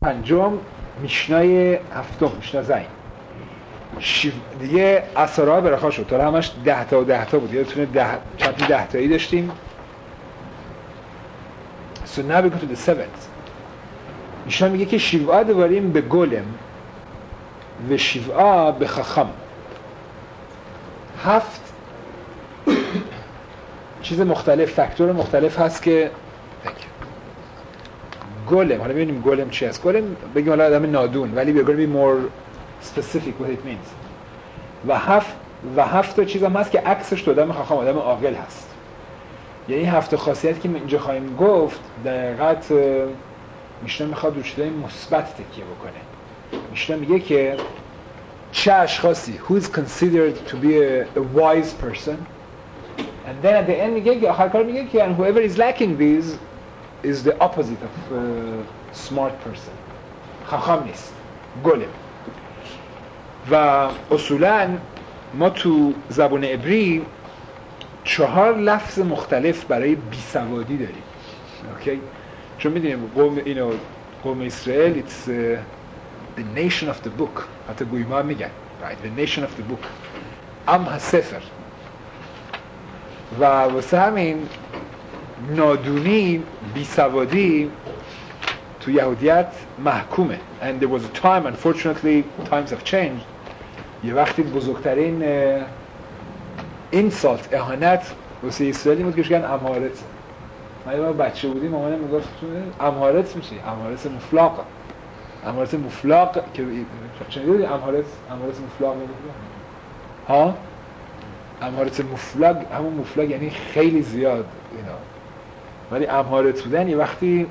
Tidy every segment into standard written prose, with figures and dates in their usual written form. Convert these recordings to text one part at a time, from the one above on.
پنجم میشنای هفتم میشنا زین دیگه اسرار برخا شد. تا همش 10 تا و 10 تا بود. یادتونه چند 10 تایی داشتیم. So now we go to the 7th. میشنا میگه که شیوعا دواریم به گلم و شیوعا به خخم. 7 چیز مختلف، فاکتور مختلف هست که گلم. حالا ببینیم گلم چی است. گلم بگیم حالا آدم نادون، ولی we're going to be more specific what it means. و 7 تا چیز هم هست که عکسش تو آدم خاخام، آدم عاقل هست. یعنی 7 خاصیت که اینجا خواهیم گفت در حقیقت میشنا میخواد رو چیزای مثبت تکیه بکنه. میشنا میگه که چه اشخاصی who is considered to be a wise person, and then at the end میگه که آخر کار میگه که and whoever is lacking these is the opposite of a smart person. خاخام نیست، گلم. و اصولاً ما تو زبان عبری 4 لفظ مختلف برای بیسوادی داریم. اوکی؟ چون میدونیم قوم اسرائیل it's the nation of the book. حتی گویما میگن right the nation of the book. سفر. و واسه همین نادونی، بیسوادی تو یهودیت محکومه. And there was a time, unfortunately times have changed. یه وقتی بزرگترین insult، اهانت واسه اسرائیلی بود که شکن امهارت. ما بچه بودیم مامانم میگفت امهارت میشه، امهارت مفلاق. امهارت مفلاق که شنیدید امهارت مفلاق میگه؟ ها؟ امهارت مفلاق، همون مفلاق یعنی خیلی زیاد اینا. ولی امهارت بودن یه وقتی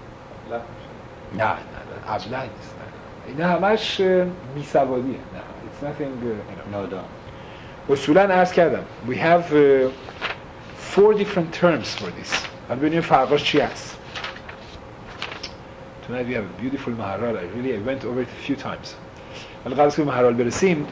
نه ابله نیست. اینا همش بیسوادیه. نه it's nothing نادان. اصولاً عرض کردم we have 4 different terms for this. حالا ببینیم فرقاش چی هست. Tonight we have a beautiful مهرال. I went over it a few times. حالا قبل از که به مهرال برسیم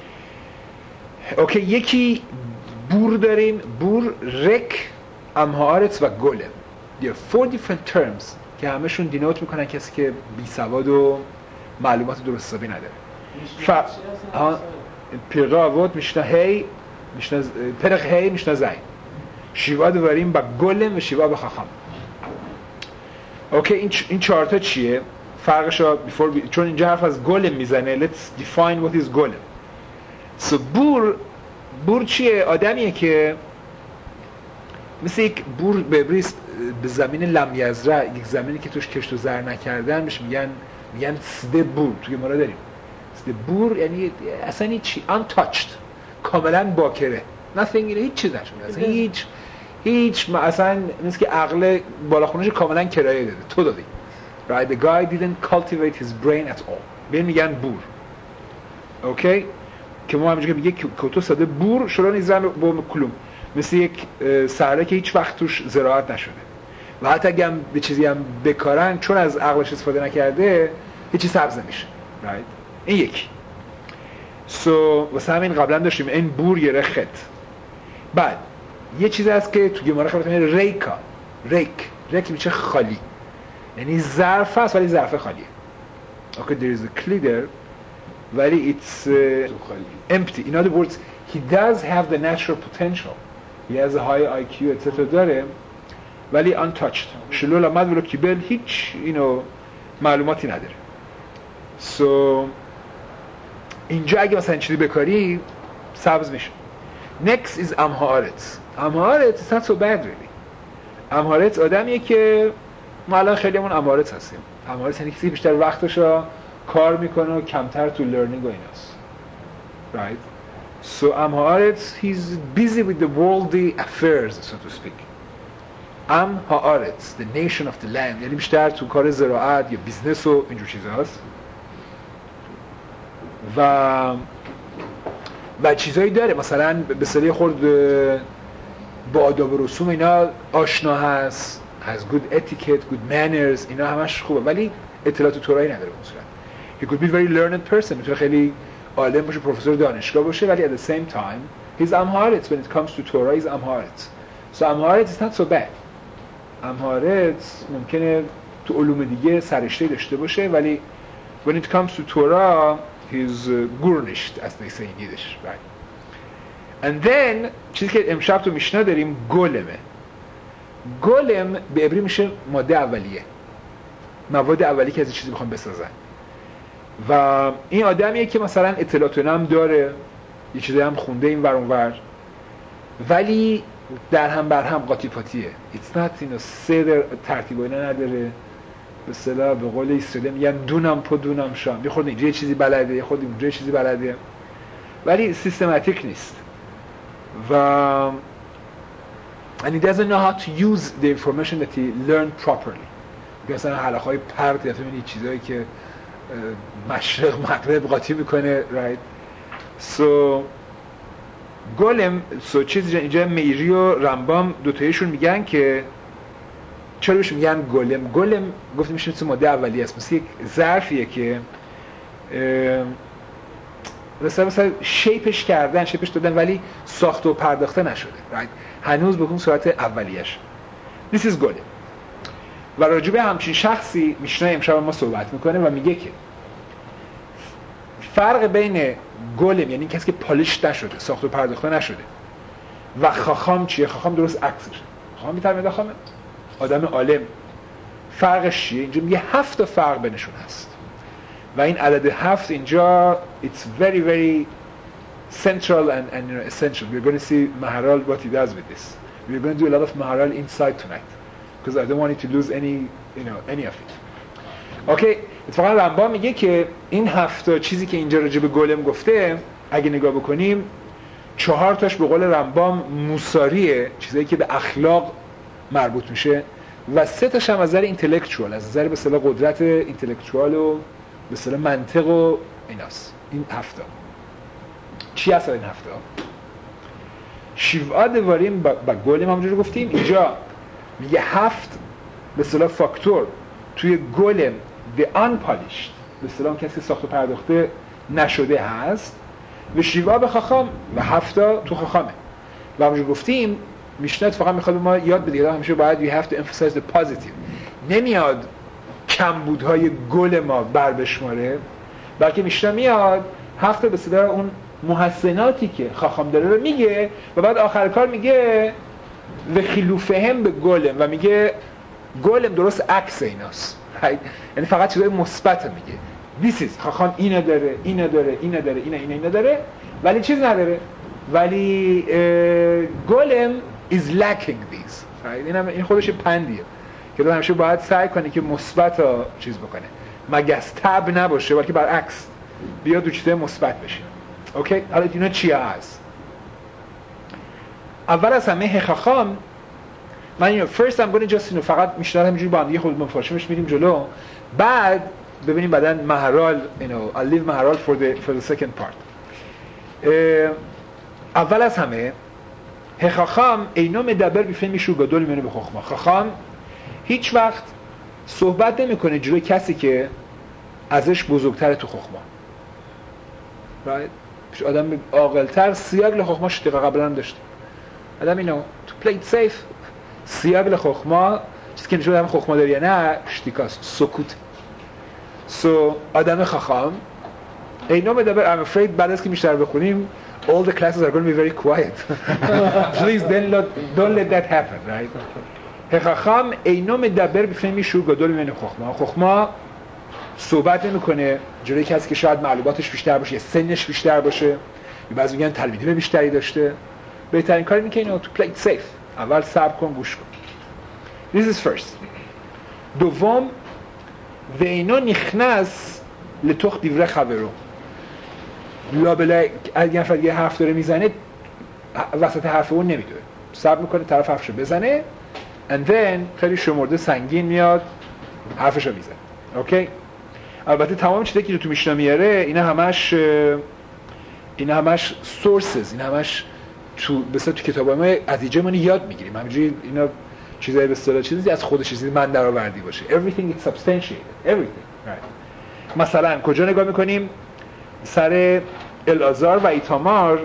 اوکی، یکی بور داریم، بور، رک، امهارت و گلم. There are 4 different terms که همشون دینوت میکنن کسی که بی سواد و معلومات درست حسابی نداره. پیرقا وود میشنا هی، پرق هی میشنا زین. شیوا دواریم با گلم و شیوا با خخم. اوکی، این 4 تا چیه؟ فرقش رو چون اینجا حرف از گلم میزنه let's define what is گلم. So بور چیه؟ آدمیه که مثل یک بور ببریست به زمین لم یزرع، یک زمینی که توش کشت و زر نکردن بهش میگن سده بور. توی ما را داریم سده بور، یعنی اصلا هیچی untouched، کاملا باکره، nothing، هیچ چیز نشون اصلا هیچ اصلا مثل که عقل بالاخونش کاملا کرایه داده، تو دادی. Right, the guy didn't cultivate his brain at all. بهم میگن بور. اوکی؟ که ما همینجا که میگه کتو ساده بور شلون ایزرن با کلوم، مثل یک صحرا که هیچ وقت توش زراعت نشده و حتی اگه هم به چیزی هم بکارن چون از عقلش استفاده نکرده هیچی سبز نمیشه. right؟ این یکی. واسه همین قبلا داشتیم این بور یه رخت. بعد یه چیزی هست که تو گماره خبرت میگه ریکا. ریک میشه خالی، یعنی ظرف هست ولی ظرف خالیه. okay there is a kli there ولی it's empty. in other words he does have the natural potential, he has a high IQ etc داره ولی untouched. شلول آمد ولو کیبل هیچ معلوماتی نداره. so اینجا اگه مثلا چیزی بکاری سبز میشه. next is امهارت. it's not so bad really. امهارت آدمیه که ما الان خیلی همون امهارت هستیم. امهارت یعنی کسی بیشتر وقتشو کار میکنه و کمتر تو لرنینگ و ایناست. right? so امهارت he's busy with the worldly affairs so to speak. امهارت the nation of the land یعنی بیشتر تو کار زراعت یا بیزنس و اینجور چیزاست و چیزایی داره مثلا به صلاح خورد با آداب و رسوم اینا آشنا هست، has good etiquette, good manners، اینا همش خوبه ولی اطلاعات تورایی نداره مثلا. he could be very learned person، میتونه خیلی عالم باشه، پروفسور دانشگاه باشه ولی at the same time he's Amharic when it comes to Torah he's Amharic. so Amharic is not so bad. Amharic ممکنه تو علوم دیگه سررشته داشته باشه، ولی when it comes to Torah he's garnished as they say in Yiddish, right? And then چیزی که امشب تو میشنا داریم گلمه. گلم به عبری میشه ماده اولیه، مواد اولیه که از این چیزی بخوام بسازن. و این آدمیه که مثلا اطلاعات هم داره، یه چیزی هم خونده این ور اون ور، ولی در هم بر هم قاطی پاتیه. It's not اینو سه ترتیب اینا نداره. به اصطلاح به قول ایستاده میگن دونم پو دونم شام، یه خورده اینجا یه چیزی بلده، یه خورده اونجا یه چیزی بلده، ولی سیستماتیک نیست. و and he doesn't know how to use the information that he learned properly. مثلا حلقه‌های پرت یا فهمیدی چیزایی که مشرق مغرب قاطی میکنه، right? So گلم چیز اینجا میری و رمبام دوتایشون میگن که چرا بهش میگن گلم. گلم گفتیم میشه مثل ماده اولیه است، مثل یک ظرفیه که مثلا شیپش دادن ولی ساخته و پرداخته نشده، right? هنوز به اون صورت اولیه‌اش. This is گلم. و راجع به همچین شخصی میشنا امشب ما صحبت میکنه و میگه که فرق بین گلم، یعنی کسی که پالیش نشده، ساخته و پرداخته نشده، و خاخام چیه؟ خاخام درست عکسشه. خاخام میترمید خامه آدم عالم. فرقش چیه؟ اینجا میگه 7 تا فرق بینشون هست و این عدد 7 اینجا it's very very central and you know, essential. We're going to see Maharal what he does with this. We're going to do a lot of Maharal inside tonight because I don't want you to lose any of it. Okay, اتفاقا رمبام میگه که این 7 تا چیزی که اینجا راجع به گلم گفته اگه نگاه بکنیم 4 تاش به قول رمبام موساریه، چیزایی که به اخلاق مربوط میشه، و 3 تاش هم از نظر اینتלקچوال، از نظر به اصطلاح قدرت اینتלקچوال و به اصطلاح منطق و ایناست. این 7 تا چی هست؟ این 7 تا شیوا دواریم با گلم همونجوری گفتیم. اینجا میگه 7 به اصطلاح فاکتور توی گلم the unpolished، به اصطلاح کسی ساخت و پرداخته نشده هست، و شیوا به خاخام و 7 تا تو خاخامه. و همونجوری گفتیم میشنا اتفاقا میخواد ما یاد بده همیشه باید we have to emphasize the positive. نمیاد کمبودهای گل ما بر بشماره، بلکه میشنا میاد 7 تا به اصطلاح اون محسناتی که خاخام داره رو میگه و بعد آخر کار میگه و خلوفهم به گلم و میگه گلم درست عکس ایناست، یعنی فقط چیزای مثبت میگه. This is خاخام اینا داره، اینا داره، ولی چیز نداره. ولی گلم is lacking these. این خودش پندیه که تو همیشه باید سعی کنی که مثبت ها چیز بکنه، مگس تب نباشه، بلکه برعکس بیاد دو چیزای مثبت بشه. اوکی، حالا اینا چیه هست؟ اول از همه خاخام من first I'm going to just فقط میشنم همینجوری با هم دیگه خود مفاهمش میریم جلو، بعد ببینیم بعدن مهرال I'll leave مهرال for the second part. اول از همه خاخام اینو مدبر بیفهمیشو گدول میونه به خخما. خاخام هیچ وقت صحبت نمیکنه جلوی کسی که ازش بزرگتره تو خخما. right؟ آدم عاقل‌تر سیاق لخخماش دقیقا قبلا هم داشته. آدم اینو to play it safe سیاق لخخما چیزی که نشون آدم خخما داره یا نه شتیکاست، سکوت. so آدم خاخام اینو مدبر I'm afraid بعد از که بیشتر بخونیم all the classes are going to be very quiet. Please don't let that happen, right? خاخام اینو مدبر بفهمیشو گدول میونه خخما. خخما صحبت نمیکنه جلوی کسی که شاید معلوماتش بیشتر باشه یا سنش بیشتر باشه، یا بعضی میگن تلمیذ بیشتری داشته. بهترین کاری اینه که اینو to play it safe اول صبر کن، گوش کن. This is first. دوم و اینو نخنس لتوخ دیوره خبرو. لابلا اگه نفر یه حرف داره میزنه وسط حرف اون نمیدونه، صبر میکنه طرف حرفشو بزنه and then خیلی شمرده سنگین میاد حرفشو میزنه. اوکی، البته تمام چیزایی که تو میشنا میاره اینا همش سورسز، اینا همش تو بسیار تو کتابای ما از اینجا ما یاد میگیریم، همینجوری اینا چیزای به اصطلاح چیزی از خودش چیزی من درآوردی باشه. everything is substantiated everything, right؟ مثلا کجا نگاه میکنیم؟ سر الازار و ایتامار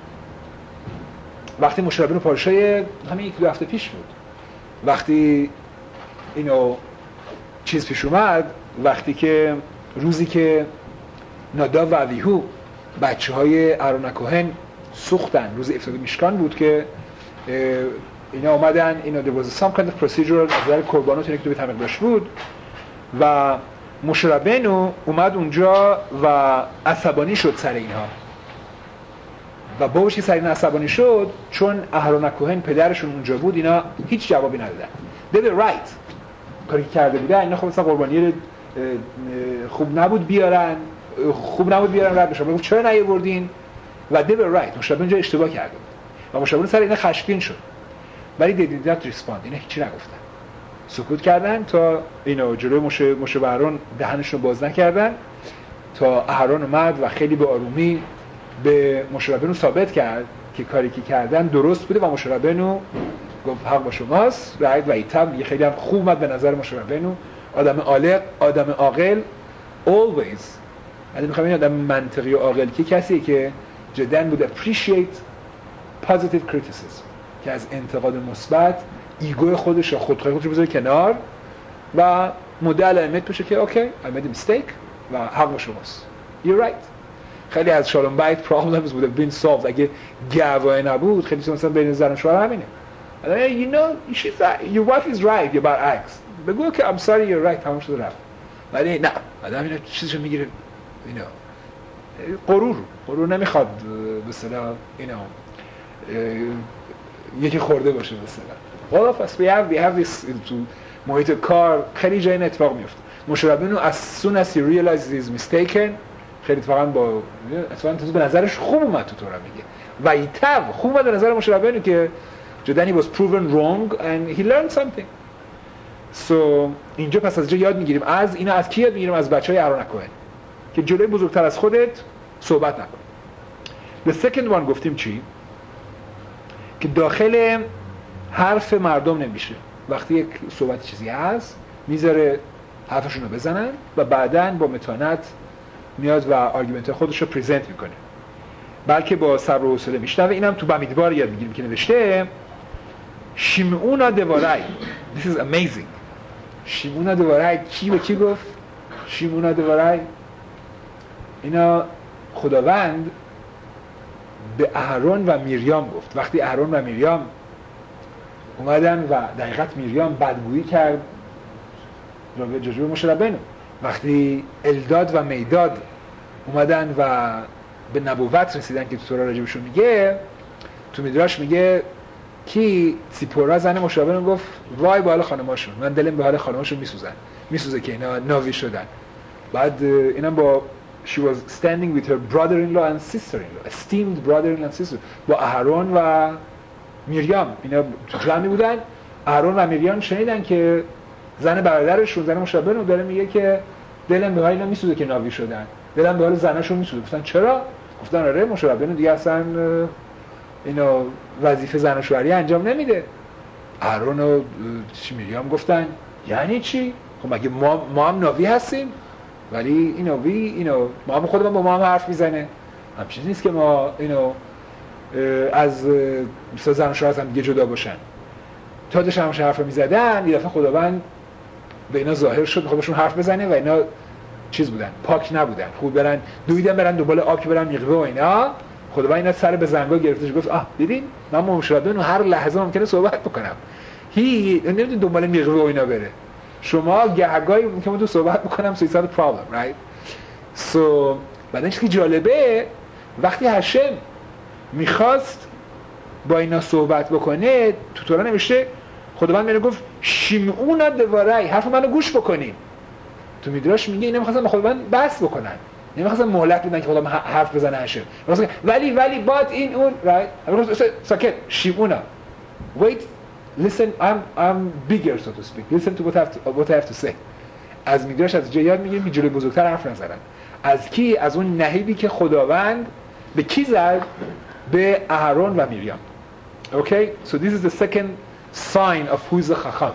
وقتی مشربین پارشای همین 1-2 هفته پیش بود، وقتی اینو چیز پیش اومد وقتی که روزی که ناداب و اویهو بچه‌های اهرون کوهن سوختن، روز افتاده میشکان بود که اینا اومدن، اینا there was some kind of procedure از نظر قربانات اینه که تو بیت داشت بود و موشه ربینو اومد اونجا و عصبانی شد سر اینها و باباش که سر این عصبانی شد چون اهرون کوهن پدرشون اونجا بود اینا هیچ جوابی ندادن. they were right کاری که کرده بودن، اینا خب مثلا قربانی خوب نبود بیارن رد بشن، گفت چرا نیاوردین و they were right. موشه ربینو اونجا اشتباه کرده بود و موشه ربینو سر اینا خشمگین شد ولی they did not respond. اینا هیچی نگفتن، سکوت کردن تا اینا جلوی موشه و اهرون دهنشون باز نکردن تا اهرون اومد و خیلی به آرومی به موشه ربینو ثابت کرد که کاری که کردن درست بوده و موشه ربینو گفت حق با شماست رایت و ایتم. خیلی هم خوب اومد به نظر موشه ربینو، آدم عاقل always. یعنی میخوام این آدم منطقی و عاقل که کسی که جدا بود appreciate positive criticism، که از انتقاد مثبت ایگو خودش و خودخواهی خودش بذاره کنار و مدل علمت بشه که اوکی I made a mistake و حق با شماست. You're right. خیلی از شالوم بایت problems would have been solved اگه گواهی نبود. خیلی مثلا بین زن و شوهر همینه. You know your wife is right about X. بگو که I'm sorry you're right تمام شده رفت. ولی نه آدم اینا چیزشو میگیره اینا غرور نمیخواد به اصطلاح اینا یکی خورده باشه مثلا. All of us we have this تو محیط کار خیلی جای اتفاق میفته. موشه ربینو as soon as he realizes he's mistaken خیلی اتفاقا به نظرش خوب اومد تو تورا میگه و ایتب خوب اومد به نظر موشه ربینو که جدنی was proven wrong and he learned something. So اینجا پس از جا یاد میگیریم از کی یاد میگیریم؟ از بچهای اهرون کوهن که جلوی بزرگتر از خودت صحبت نکن. The second one گفتیم چی؟ که داخل حرف مردم نمیشه. وقتی یک صحبت چیزی هست میذاره حرفشون رو بزنن و بعداً با متانت میاد و آرگومنت خودش رو پریزنت میکنه، بلکه با صبر و حوصله میشنوه. اینم تو بمیدوار یاد میگیریم که نوشته شیمعون دوارای. This is amazing. شیمعون دوارای کی به کی گفت؟ شیمعون دوارای اینا خداوند به اهرون و میریام گفت. وقتی اهرون و میریام اومدن و دقیقاً میریام بدگویی کرد راجع به موشه ربینو، وقتی الداد و میداد اومدن و به نبوت رسیدن که تو تورا راجبشون میگه، تو میدراش میگه کی سیپورا زن موشه ربینو گفت وای به حال خانماشون، من دلم به حال خانماشون میسوزه که اینا ناوی شدن. بعد اینم با she was standing with her brother-in-law and sister-in-law, esteemed brother-in-law and sister، با اهرون و میریام اینا تو جمعی بودن. اهرون و میریام شنیدن که زن برادرشون زن موشه ربینو داره میگه که دلم به حال اینا میسوزه که ناوی شدن، دلم به حال زناشون میسوزه. گفتن چرا؟ گفتن آره موشه ربینو دیگه اصلا اینو وظیفه زن و شوهری انجام نمیده. اهرون و میریام گفتن یعنی چی؟ خب مگه ما هم ناوی هستیم؟ ولی اینو ما هم خودمون با ما هم حرف میزنه، هم چیزی نیست که ما اینو از مثلا زن و شوهر هم دیگه جدا باشن. تا داشتن همش حرف میزدن یه دفعه خداوند به اینا ظاهر شد خودشون حرف بزنه و اینا چیز بودن، پاک نبودن، خوب برن برن دنبال آب که برن میغوه و اینا. خداوند اینا سر به زنگا گرفتش گفت دیدین من موشه ربینو هر لحظه ممکنه صحبت بکنم، نمیدونی دنبال میغوه و اینا بره، شما گهگاهی که من تو صحبت میکنم so it's not a problem right. So بعدن چیزی جالبه وقتی هشم میخواست با اینا صحبت بکنه تو تورا نوشته خداوند میگه گفت شیمعون دوارای حرف منو گوش بکنین. تو میدراش میگه اینا میخواستن با خداوند بحث بکنن، نمیخواستن مهلت بدن که خداوند حرف بزنه هشم، ولی بات این اون right ساکت شیمعونا wait listen I'm bigger so to speak listen to what I have to say. از میدراش از جا یاد میگیریم که جلوی بزرگتر حرف نزنن. از کی؟ از اون نهیبی که خداوند به کی زد؟ به اهرون و میریام. Okay so this is the second sign of who is a خاخام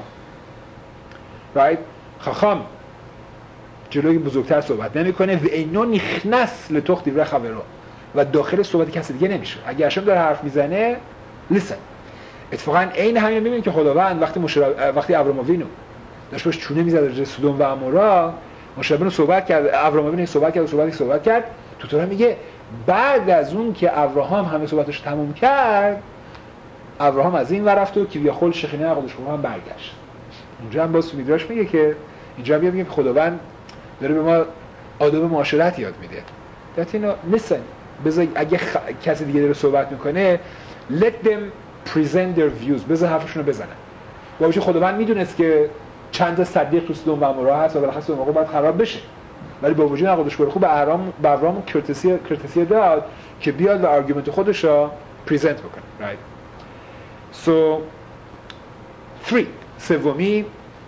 right. خاخام جلوی بزرگتر صحبت نمیکنه و اینو نخنس لتخت دیوره خبرو و داخل صحبت کسی دیگه نمیشه. اگه هشم داره حرف میزنه listen. اتفاقا این همین میبینیم که خداوند وقتی ابراهیم داشت باش چونه میزد راجع سودوم و عمورا، مشابه صحبت کرد، ابراهام ببین صحبت کرد. تو تورا میگه بعد از اون که ابراهام همه صحبتش تموم کرد، ابراهام از این ور رفت و کیویاخول شخینه عقدش هم برگشت. اونجا هم باز میدراش میگه که اینجا میگه خداوند داره به ما آداب معاشرت یاد میده. that اینو listen، بذار اگه کسی دیگه داره صحبت میکنه let them present their views، بذار حرفشون رو بزنن. واقعا خداوند میدونست که چند تا صدیق تو سدوم و عمورا هست و بالاخره اون موقع باید خراب بشه، ولی با وجود عقدش خوب به ابراهام کرتسی داد که بیاد و آرگومنت خودش رو پرزنت بکنه. right so 3 سومی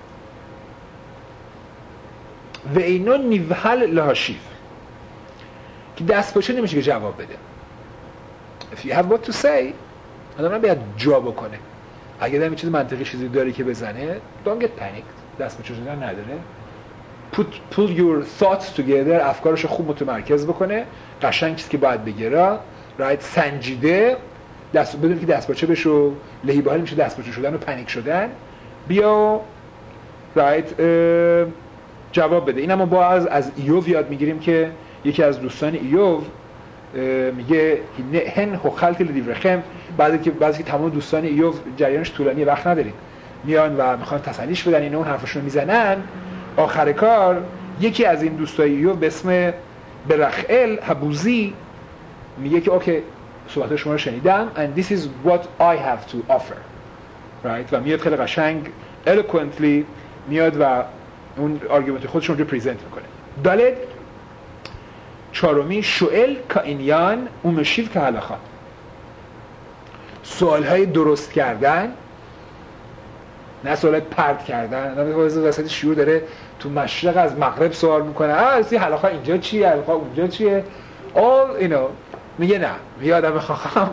و اینو نیوهل لهاشیف که دست باشه نمیشه که جواب بده. if you have what to say آدم نباید جا بکنه. اگه دارم چیز منطقی چیزی داری که بزنه don't get panicked، دست باشه شدن نداره. pull your thoughts together، افکارش خوب متمرکز بکنه، قشنگ چیزی که باید بگیره right سنجیده، بدون که دستپاچه بشه و لهیبه‌ای میشه دستپاچه شدن و پنیک شدن، بیا right جواب بده. این هم با از ایوب یاد میگیریم که یکی از دوستان ایوب میگه هن هو خلق لیورخم، بعضی که تمام دوستان ایوب جریانش طولانی وقت ندارید میان و میخوان تسلیش بدن، اینا اون حرفشون رو میزنن. آخر کار یکی از این دوستای ایوب به اسم برخئل حبوزی میگه که اوکی صحبت شما رو شنیدم and this is what I have to offer right و میاد خیلی قشنگ eloquently میاد و اون آرگومنت خودش رو پرزنت میکنه. دالد چهارمی شؤل کائینیان و مشیف که هلاخا، سوالهای درست کردن نه سوالهای پرت کردن. آدم وسط شیوع داره تو مشرق از مغرب سوال میکنه این هلاخا اینجا چیه هلاخا اونجا چیه all you know میگه نه، میگه آدم خاخام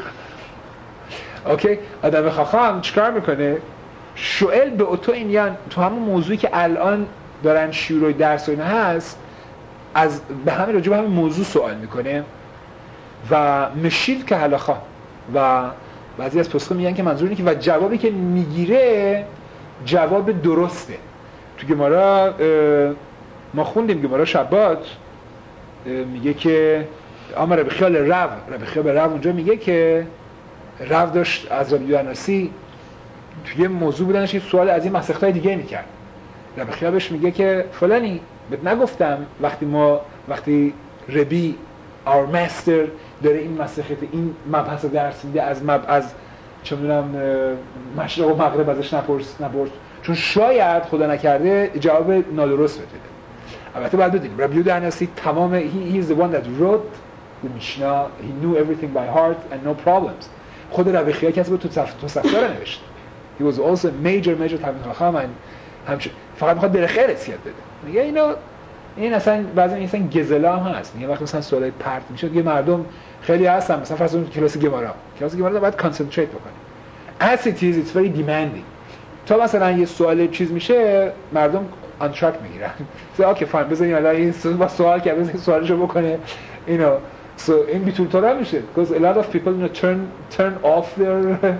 اوکی آدم خاخام چیکار میکنه؟ شؤل به اتو اینیان، تو همون موضوعی که الان دارن شیوع و درس و اینا هست از به همین راجع به همین موضوع سوال میکنه و مشیل که هلاخا و بعضی از پاسخ میگن که منظور اینه که و جوابی که میگیره جواب درسته. تو گمارا ما خوندیم گمارا شبات میگه که اما ربی خیال رب اونجا میگه که رب داشت از ربی یوحناسی توی موضوع بودنش این سوال از این مسخهای دیگه میکرد. ربی خیال بهش میگه که فلانی بهت نگفتم وقتی ربی our master داره این مسخت این مبحث درس میده از چه میدونم مشرق و مغرب ازش نپرس چون شاید خدا نکرده جواب نادرست بده. البته باید بدونیم ربی یوحناسی تمام he is the one that wrote the Mishnah, he knew everything by heart and no problems. خود ربی خیال کسی بود تو سفتار نوشت. He was also a major تلمید خاخام فقط میخواد بره خیر اسیاد بده. میگه این اصلا بعضی این گزلا هم هست. میگه وقتی مثلا سوالای پرت میشه دیگه مردم خیلی هستن مثلا فرض کن کلاس گمارا باید کانسنتریت بکنه. As it is it's very demanding. تا مثلا یه سوال چیز میشه مردم آن تراک میگیرن. اوکی فاین بذارین حالا این سوال که بذارین سوالشو بکنه اینو so این بیتول طور میشه because a lot of people turn off their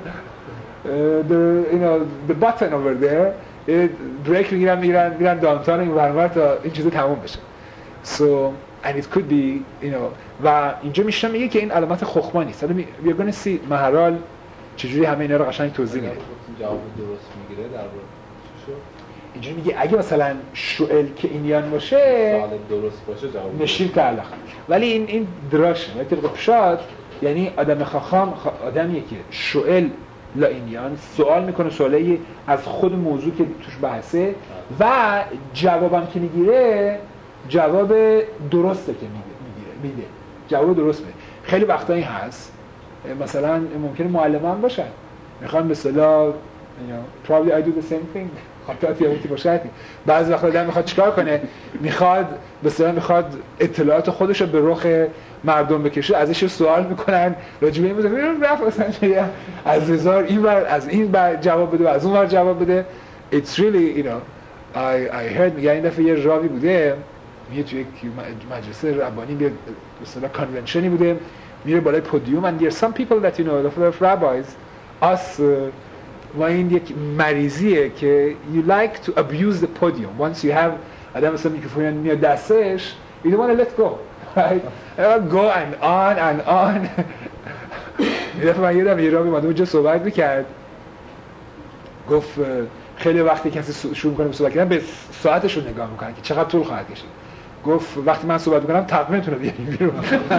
the button over there بریک میگیرن دانتان این ورور تا این چیزا تموم بشه. so and it could be و اینجا میشه میگه که این علامت خخما نیست. حالا we're going to see مهرال چجوری همه اینا رو قشنگ توضیح میده. جواب درست میگیره در واقع اینجوری میگه اگه مثلا شؤل که اینیان باشه سوال درست باشه جواب نشیر تعلق، ولی این دراشه ولی طبق پشاد یعنی آدم خاخام آدمیه که شؤل لا اینیان سوال میکنه سوالی از خود موضوع که توش بحثه و جوابم که میگیره جواب درسته که میده جواب درست میده. خیلی وقتا این هست مثلا ممکنه معلم هم باشن میخوان به اصطلاح probably I do the same thing خطاتی هم باشه. بعضی وقتا آدم میخواد چیکار کنه میخواد به اصطلاح میخواد اطلاعات خودش رو به رخ مردم بکشه ازش سوال میکنن راجع به این مثلا رفت مثلا از هزار این بر از این بر جواب بده و از اون بر جواب بده. It's really I heard میگه این دفعه یه راوی بوده میگه توی مجلس ربانی به اصطلاح کانونشنی بوده میره بالای پودیوم and there are some people that the rabbis us و این یک مریضیه که you like to abuse the podium. Once you have آدم مثلا میکروفون میاد دستش you don't want to let go, right? go and on. یه دفعه من یادم یه راوی اومده اونجا صحبت میکرد، گفت خیلی وقتی کسی شروع میکنه به صحبت کردن به ساعتش رو نگاه میکنن که چقدر طول خواهد کشید. گفت وقتی من صحبت میکنم تقویمتون رو بیاریم بیرون.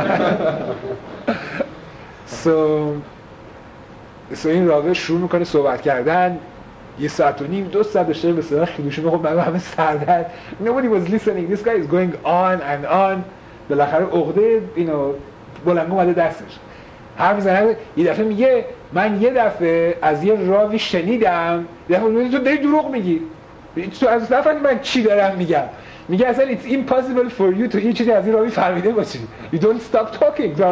so این راوی شروع میکنه صحبت کردن، 1.5 ساعت 2 ساعت داشته به صدا خیلیشون میخواد من همه سردرد. Nobody was listening. This guy is going on and on. بالاخره عقده بلنگو اومده دستش. حرف میزنه، یه دفعه میگه من یه دفعه از یه راوی شنیدم، یه دفعه تو داری دروغ میگی. تو از نفهمی من چی دارم میگم. میگه اصلا it's impossible for you to یه چیزی از این راوی فهمیده باشی. You don't stop talking.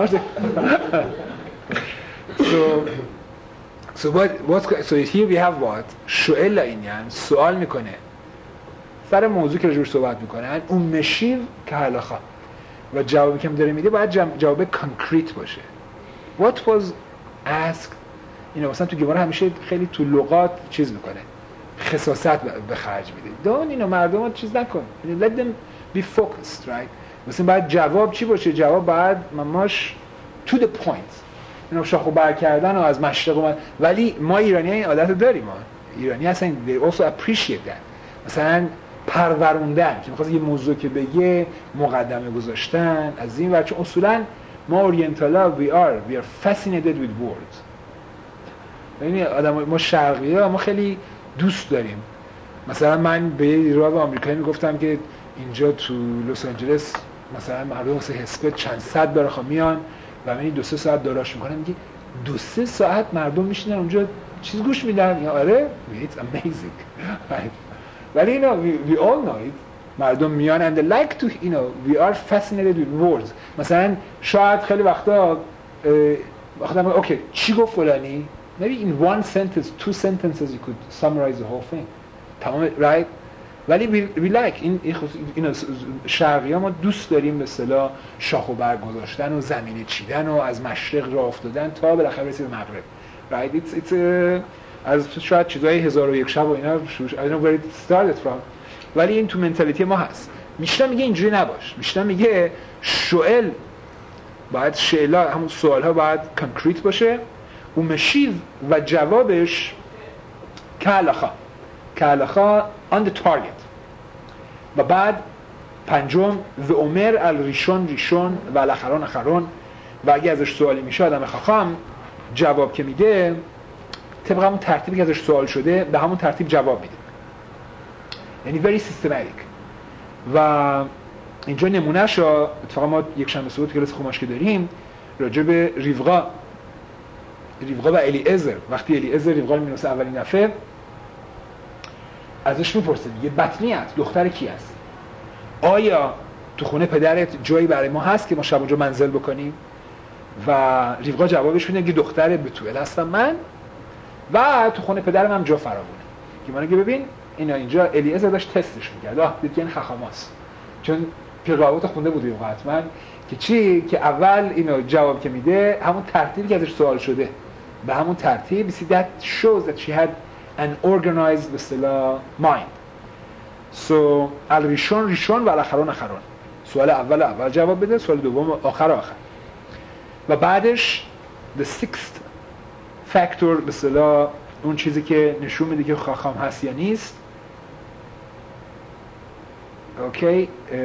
So here we have what? شعل اینیان سوال میکنه سر موضوع که رجوع صحبت میکنن، اون مشیو که حلاخا و جوابی که داره میده باید جواب کانکریت باشه. What was asked؟ مثلا تو گمارا همیشه خیلی تو لغات چیز میکنه، خصاصت به خرج میده. مردم چیز نکن. Let them be focused, right؟ مثلا باید جواب چی باشه؟ جواب باید مماش to the point. شاخ و بر کردن و از مشرق اومد. ولی ما ایرانی این عادت رو داریم. ایرانی اصلا they also appreciate that. مثلا پروروندن که می‌خواد یه موضوع که بگه مقدمه گذاشتن از این ور، چون اصولا ما اورینتالا we are fascinated with words. یعنی ما شرقی‌ها ما خیلی دوست داریم. مثلا من به یه راوی آمریکایی میگفتم که اینجا تو لس آنجلس مثلا مردم واسه حسبت چند صد داره میان و من 2-3 ساعت داراش میکنم، میگه 2-3 ساعت مردم میشینن اونجا چیز گوش میدن. یا آره it's amazing. ولی we all know it. مردم میان and they like to we are fascinated with words. مثلا شاید خیلی وقتا اوکی چی گفت فلانی، maybe in one sentence 2 sentences you could summarize the whole thing. تمام right. ولی we like این شرقی ها ما دوست داریم به اصطلاح شاخ و برگ گذاشتن و زمینه چیدن و از مشرق راه افتادن تا بالاخره برسیم به مغرب. right. it's از شاید چیزای 1001 شب و اینا I don't know where it started from. ولی این تو منتالیتی ما هست. میشنا میگه اینجوری نباش. میشنا میگه شعل باید شعلا همون سوال ها باید کانکریت باشه و مشیو و جوابش کالخا on the target. و بعد پنجم و عمر الریشون و الاخرون و اگه ازش سوالی میشه آدم خاخام جواب که میده طبق همون ترتیبی که ازش سوال شده به همون ترتیب جواب میده. یعنی very systematic. و اینجا نمونهش اتفاقا ما یک شنبه صبح کلاس خماش که داریم راجع به ریوقا و الیعزر، وقتی الیعزر ریوقا رو می‌نویسه اولین دفعه ازش میپرسه میگه بطنیت دختر کی است؟ آیا تو خونه پدرت جایی برای ما هست که ما شب اونجا منزل بکنیم؟ و ریوقا جوابش میده که دختر بتوئل هستم من و تو خونه پدرم هم جا فراوونه. که من میگه ببین اینجا الیعزر داشت تستش می‌کرد. دیگه این خخاماست. چون پیغاوت خونده بود ریوقا حتما که چی که اول اینو جواب که میده همون ترتیبی که ازش سوال شده به همون ترتیب see that shows that she had an organized به اصطلاح mind. so الریشون و الاخرون. سوال اول جواب بده، سوال دوم آخر. و بعدش the sixth factor به اصطلاح اون چیزی که نشون میده که خاخام هست یا نیست. اوکی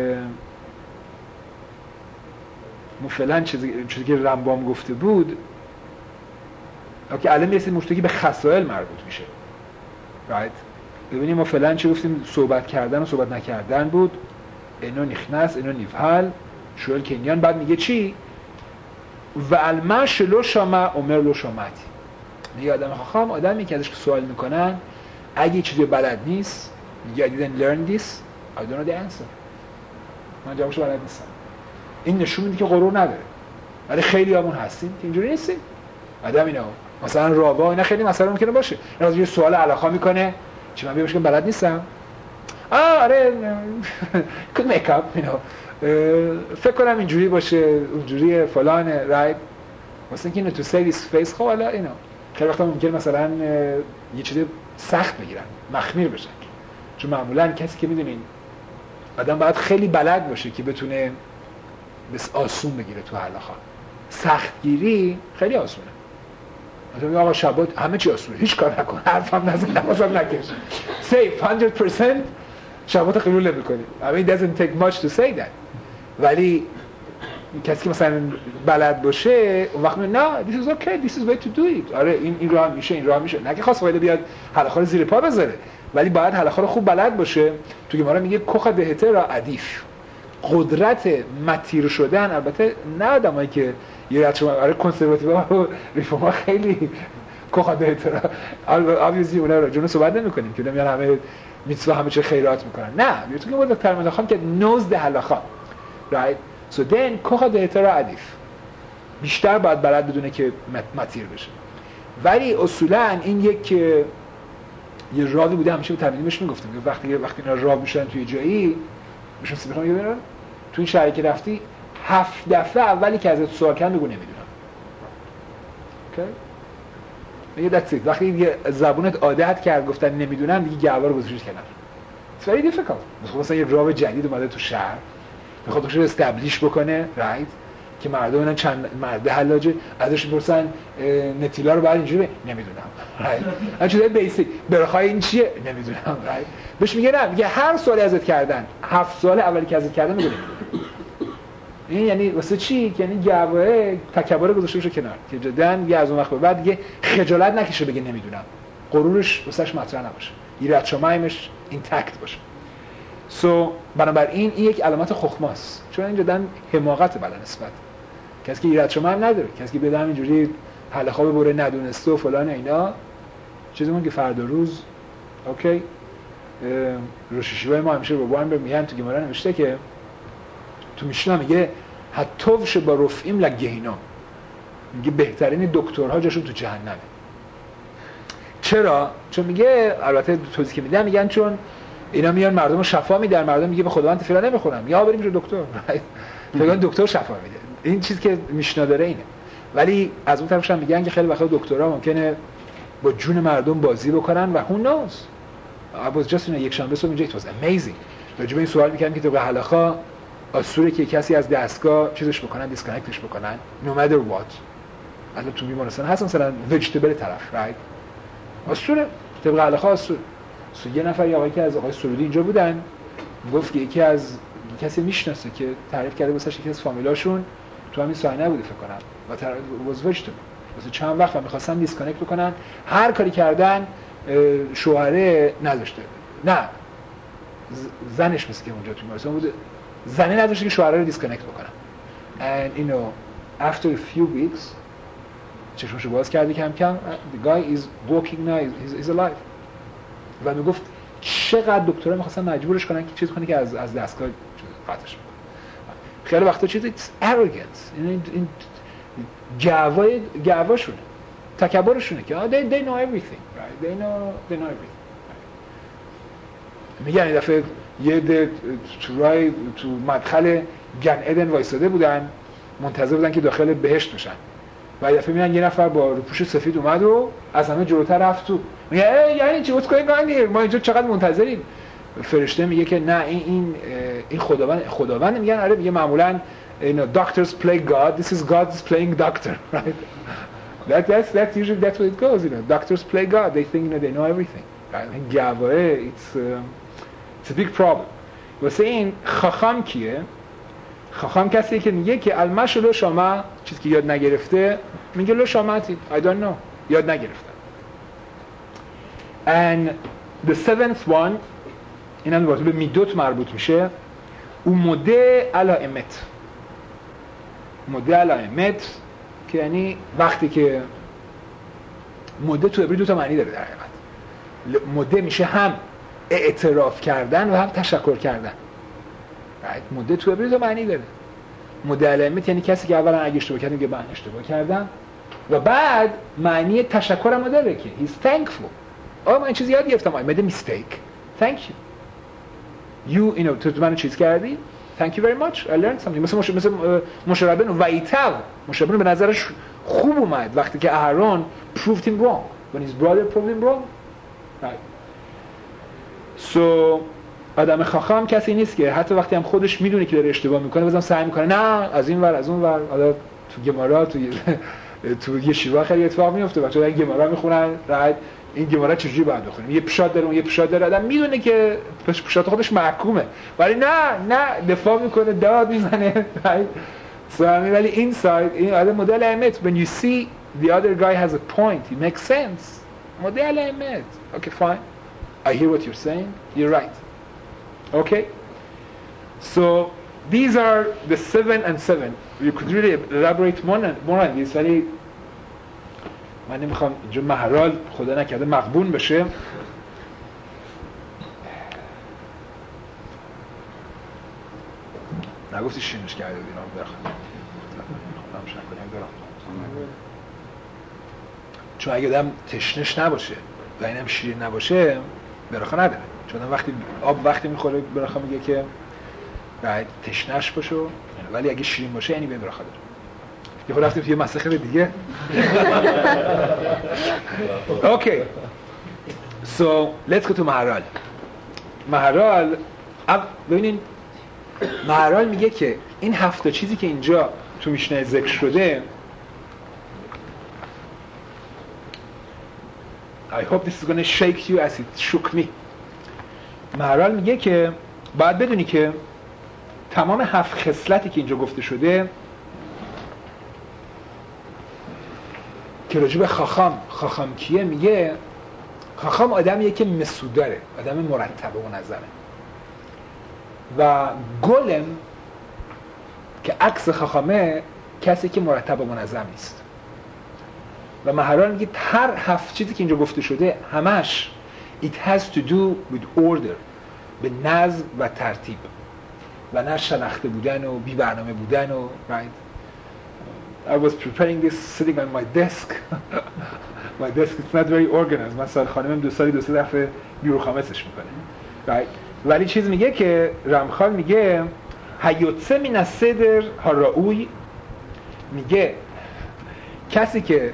ما فعلا چیزی که رمبام گفته بود. اوکی الان میرسیم مشتکی به خصائل مربوط میشه. right. ببینیم ما فعلا چی گفتیم؟ صحبت کردن و صحبت نکردن بود. اینو نیخنس، اینو نیفهل، شوال کنیان. بعد میگه چی؟ و المش لو شما عمر لو شامتی. میگه آدم خاخام آدمی که ازش سوال میکنن اگه چیزی بلد نیست میگه I didn't learn this I don't know the answer. من جوابشو بلد نیستم. این نشون میده که غرور نداره. ولی خیلی همون هستیم که اینجوری نیستیم. آدم اینا مثلا راوا اینا خیلی مسئله ممکنه باشه. از یه سوال علاقه میکنه چی من بیامش که بلد نیستم. آره could make up فکر کنم اینجوری باشه اونجوری فلان right. واسه اینکه اینو تو سیویس فیس خب حالا اینو خیلی وقتا ممکنه مثلا یه چیزی سخت بگیرن، مخمیر بشن، چون معمولا کسی که میدونین آدم باید خیلی بلد باشه که بتونه بس آسون بگیره تو حلقه. سختگیری خیلی آسونه. مثلا میگه آقا شبات همه چی آسونه، هیچ کار نکن، حرفم نزن، نفسم نکش، سیف 100% شبات قبول نمی‌کنی. I mean it doesn't take much to say that. ولی کسی که مثلا بلد باشه اون وقت میگه نه this is okay, this is way to do it. آره این راه میشه، این راه میشه. نه که خاص فایده بیاد حلقه رو زیر پا بذاره، ولی باید حلقه رو خوب بلد باشه. تو گمارا میگه کخ دهته را عدیف. قدرت متیر شدن، البته نه آدمایی که یه رد شما آره کنسرواتیوها و ریفورما خیلی کخ دهته را obviously اونا رو جون صحبت نمی‌کنیم که میان همه میتوا همه چه خیرات میکنن. نه میگه تو که باید ترمند خان که نوز ده حلقه right so then کخ دهته را عدیف بیشتر باید بلد بدونه که متیر بشه. ولی اصولا این یک یه راوی بوده، همیشه به تمرینش میگفتم وقتی اینا راو میشن توی جایی میشن سیبخون میگه تو این شهری که رفتی 7 دفعه اولی که ازت سوال کردن بگو نمیدونم. اوکی میگه دست وقتی یه زبونت عادت کرد گفتن نمیدونم دیگه گهوار رو گذاشت کنار. It's very difficult. مثلا یه راو جدید اومده تو شهر میخواد خودش رو استابلیش بکنه رایت که مردم اینا چند مرد حلاجه ازش میپرسن نتیلا رو بعد اینجوری نمیدونم رایت اون چیزای بیسیک برخای این چیه نمیدونم رایت بهش میگه نه میگه هر سوالی ازت کردن 7 سوال اولی که ازت کردن میگه این یعنی واسه چی یعنی گواهه تکبر گذاشته بشه کنار که جدا دیگه از اون وقت به بعد دیگه خجالت نکشه بگه نمیدونم، غرورش واسش مطرح نباشه، ایراد شمایمش اینتکت باشه. بنابراین این یک علامت خخماست، چون این جدا حماقت بلا نسبت کسی که ایراد شمایم نداره، کسی که بده همینجوری حلقه ببره ندونسته و فلان اینا چیزمون که فردا روز اوکی روشیشیوای ما همیشه با وارنبرگ میگن تو گمارا نوشته که تو میشنا میگه حتوش با رفعیم لگهینا، میگه بهترین دکترها جاشون تو جهنمه. چرا؟ چون میگه البته توضیح که میدن میگن چون اینا میان مردم رو شفا میدن، مردم میگه به خداوند فعلا نمیخورم یا بریم جو دکتر میگن دکتر شفا میده. این چیزی که میشنا داره اینه. ولی از اون طرفش هم میگن که خیلی وقتا دکترها ممکنه با جون مردم بازی بکنن و who knows. I was just یک شنبه صبح اینجا it was amazing. راجع به این سوال می‌کردم که تو حلقه آسوره که کسی از دستگاه چیزش بکنن دیسکانکتش بکنن no matter what. الان تو بیمارستان هست مثلا ویجیتابل طرف رایت آسوره طبق حلقه آسور. یه نفر آقایی که از آقای سرودی اینجا بودن گفت که یکی از کسی میشناسه که تعریف کرده واسه یکی از فامیلاشون تو همین صحنه بوده فکر کنم و طرف was vegetable واسه چند وقت می‌خواستن دیسکانکت بکنن، هر کاری کردن شوهره نذاشته، نه زنش مثل که اونجا تو بیمارستان بوده زنه نذاشته که شوهره رو دیسکانکت بکنن and you know after a few weeks چشمشو باز کرده کم کم the guy is walking now he's alive. و میگفت چقدر دکترها می‌خواستن مجبورش کنن که چیز کنه که از دستگاه قطعش بکنه. خیلی وقتا چیزی arrogance این گواشونه تکبرشونه که they know everything right they know everything. میگن این دفعه یه تو مدخل گن ادن وایساده بودن منتظر بودن که داخل بهشت بشن و یه دفعه میگن یه نفر با روپوش سفید اومد و از همه جلوتر رفت تو میگه یعنی چی what's going on here ما اینجا چقدر منتظریم. فرشته میگه که نه این خداوند میگن آره میگه معمولا doctors play God this is God's playing doctor right that's usually that's what it goes doctors play God they think they know everything right گواهه it's a big problem. واسه این خاخام کیه؟ خاخام کسیه که میگه که المش لو شما چیزی که یاد نگرفته میگه لو شاماتی I don't know یاد نگرفتم. and the seventh one اینم به میدوت مربوط میشه او مده علائمت که یعنی وقتی که مده تو عبری 2 تا معنی داره در حقیقت. مده میشه هم اعتراف کردن و هم تشکر کردن. مده تو عبری 2 معنی داره. مده علائمت یعنی کسی که اولا اگه اشتباه کردیم که من اشتباه کردم و بعد معنی تشکرم داره که he's thankful. من چیزی یاد گرفتم I made a mistake thank you تو منو چیز کردی thank you very much I learned something. مثل مشربن وایتاو مشربن به نظرش خوب اومد وقتی که اهرون proved him wrong when his brother proved him wrong. right. so آدم خاخام کسی نیست که حتی وقتی هم خودش میدونه که داره اشتباه میکنه بازم سعی میکنه نه از این ور از اون ور. حالا تو گمارا تو یه شیوا خیلی اتفاق میفته بچه‌ها این گمارا میخونن right. این گمارا چجوری باید بخونیم یه پشات داره اون یه پشات داره آدم میدونه که پشات خودش محکومه ولی نه دفاع میکنه داد میزنه right. so ولی این ساید این آدم مدل ائمه when you see the other guy has a point it makes sense مدل ائمه okay fine I hear what you're saying you're right okay so these are the 7 and 7 you could really elaborate more on this ولی من نمیخوام اینجا مهرال خدا نکرده مغبون بشه نگفتی شینش کرده دینا بخواه چون اگه آدم تشنش نباشه و اینم شیرین نباشه براخه نداره چون وقتی آب وقتی میخوره براخه میگه که باید تشنش باشه ولی اگه شیرین باشه یعنی به براخه داره یه خود رفتیم توی مسخره دیگه اوکی so let's go to مهرال ببینین مهرال میگه که این 7 چیزی که اینجا تو میشنه ذکر شده I hope this is going to shake you as it shook me مهرال میگه که باید بدونی که تمام 7 خصلتی که اینجا گفته شده که راجع به خاخام کیه میگه خاخام آدمیه که مسوداره آدم مرتب و منظمه و گلم که عکس خاخامه کسی که مرتب و منظم نیست و مهران میگه هر 7 چیزی که اینجا گفته شده همش it has to do with order به نظم و ترتیب و نه شلخته بودن و بی برنامه بودن و right. I was preparing this sitting on my desk. My desk is not very organized. مثلا خانمم 2 سال 2-3 دفعه بیرو خامسش میکنه. Right. ولی چیز میگه که رمخال میگه هیوتسه من الصدر هراوی میگه کسی که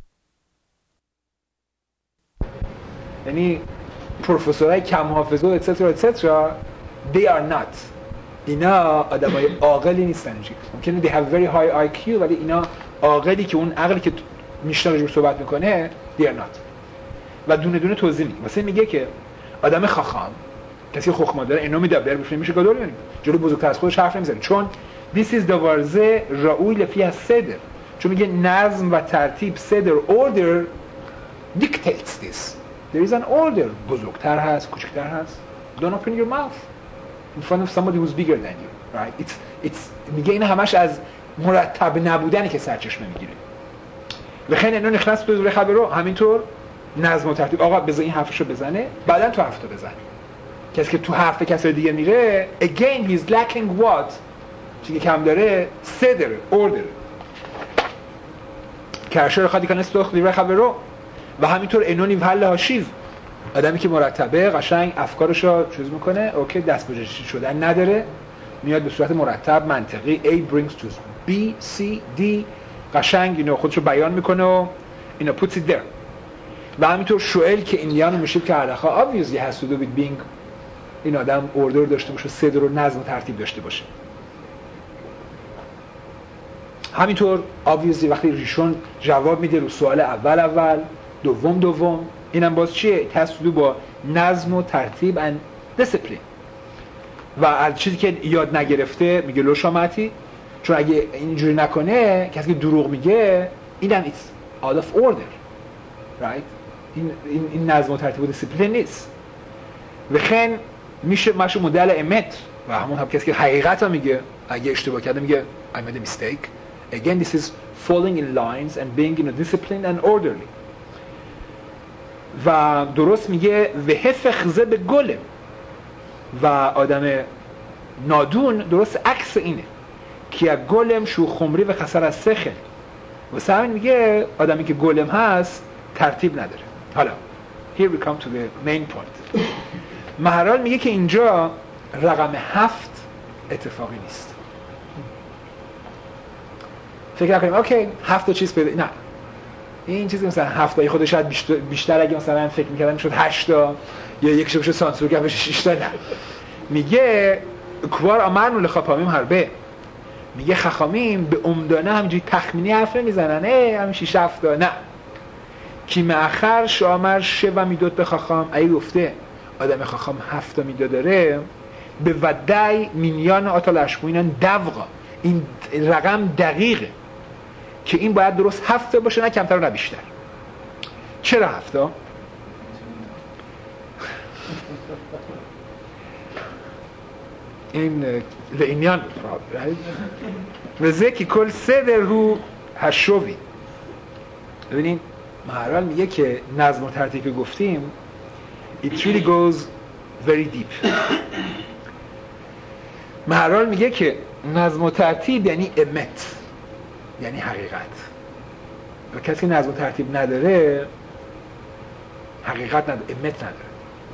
یعنی پروفسورای کم حافظه و etc they are not اینا آدمای عاقلی نیستن اینجوری ممکنه they have very high IQ ولی اینا عاقلی که اون عقلی که میشنه رو صحبت میکنه they are not و دونه دونه توضیح میگه واسه میگه که آدم خاخام کسی خخما داره اینو میدبر بفهمه میشه گادور میبینیم جلو بزرگتر از خودش حرف نمیزنه چون this is the ورزه رؤوی لفی الصدر چون میگه نظم و ترتیب صدر order dictates this there is an order بزرگتر هست کوچکتر هست don't open your mouth in front of somebody who's bigger than you right it's میگه این همش از مرتب نبودنی که سرچشمه میگیره بخین اینو نخلاص تو دوره خبرو همینطور نظم و ترتیب آقا بذار این حرفشو بزنه بعدن تو هفته بزن کسی که تو هفته کسی دیگه میره again he's lacking what چیزی کم داره صدر order کرشر خاطی کنه استخ دوره خبرو و همینطور اینو نیو حل هاشیو آدمی که مرتبه قشنگ افکارشو چیز میکنه اوکی دست به جلوی شدن نداره میاد به صورت مرتب منطقی A brings to B C D قشنگ اینو خودشو بیان میکنه و اینو puts it there و همینطور شوئل که اینیانو میشه که علاقه obviously has to do with being این آدم اوردر داشته باشه صدر و نظم و ترتیب داشته باشه همینطور obviously وقتی ریشون جواب میده رو سوال اول دوم اینم باز چیه تصدیق با نظم و ترتیب and discipline و از چیزی که یاد نگرفته میگه لوشامتی چون اگه اینجوری نکنه کسی که دروغ میگه اینم it's out of order right این نظم و ترتیب و دیسیپلین نیست بخن میشه مدل امت و همون هم کسی که حقیقت رو میگه اگه اشتباه کرده میگه I made a mistake again this is falling in lines and being in a discipline and orderly و درست میگه وهف خزه به گلم و آدم نادون درست عکس اینه که گلم شو خمری و خسر از سخل و همین میگه آدمی که گلم هست ترتیب نداره حالا here we come to the main point مهرال میگه که اینجا رقم 7 اتفاقی نیست فکر نکنیم اوکی 7 تا چیز پیدا، نه این چیزی مثلا 7 تا خودش شاید بیشتر اگه مثلا فکر می‌کردن میشد 8 تا یا یکیش بشه سانسور کرد بشه 6 تا. نه میگه کوار امرن لخاپامیم حربه، میگه خخامیم به عمدانه همینجوری تخمینی حرف نمیزنن همین 6 7 تا، نه کی مأخر شامر شو میداد به خخام، ای گفته آدم خخام 7 تا میداد داره به ودای مینیان آتالشموینن دقیقا، این رقم دقیقه که این باید درست 7 تا باشه، نه کمتر و نه بیشتر. چرا 7 تا؟ این لعنیان رزه که کل سدر هو هشوی. ببینین مهرال میگه که نظم و ترتیب که گفتیم it really goes very deep. مهرال میگه که نظم و ترتیب یعنی امت، یعنی حقیقت، و کسی نظم و ترتیب نداره حقیقت نداره، امت نداره.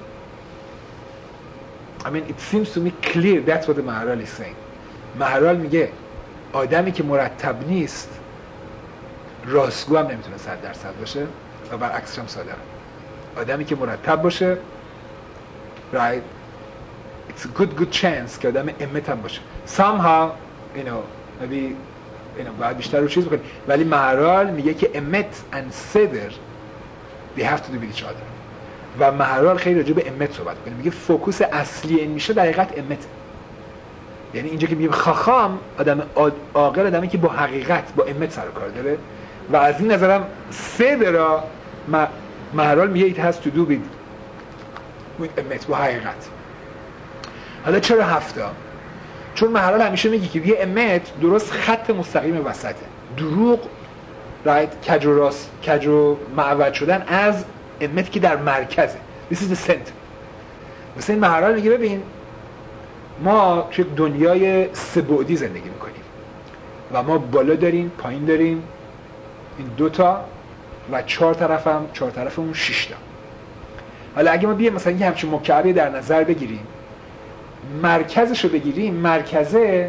I mean it seems to me clear that's what the مهرال is saying. مهرال میگه آدمی که مرتب نیست راستگو هم نمیتونه 100% باشه و برعکسش هم صادقه. آدمی که مرتب باشه right it's a good chance که آدم امت هم باشه. somehow you know maybe باید بیشتر رو چیز بکنیم، ولی مهرال میگه که امت and صدر they have to do with each other. و مهرال خیلی راجع به امت صحبت کنه، میگه فوکوس اصلی این میشه دقیقاً امت. یعنی اینجا که میگه خاخام آدم عاقل، آدمی که با حقیقت با امت سر و کار داره، و از این نظرم صدر مهرال میگه it has to do with امت، با حقیقت. حالا چرا 7 تا؟ چون مهرال همیشه میگه که یه امت درست خط مستقیم وسطه، دروغ right کج و راست، کج و معوج شدن از امت که در مرکزه. This is the center. مثلا این مهرال میگه ببین ما توی دنیای سه بعدی زندگی میکنیم و ما بالا داریم پایین داریم این 2 تا و 4 طرفمون 6 تا. حالا اگه ما بیایم مثلا یه همچین مکعبی در نظر بگیریم، مرکزش رو بگیریم، مرکز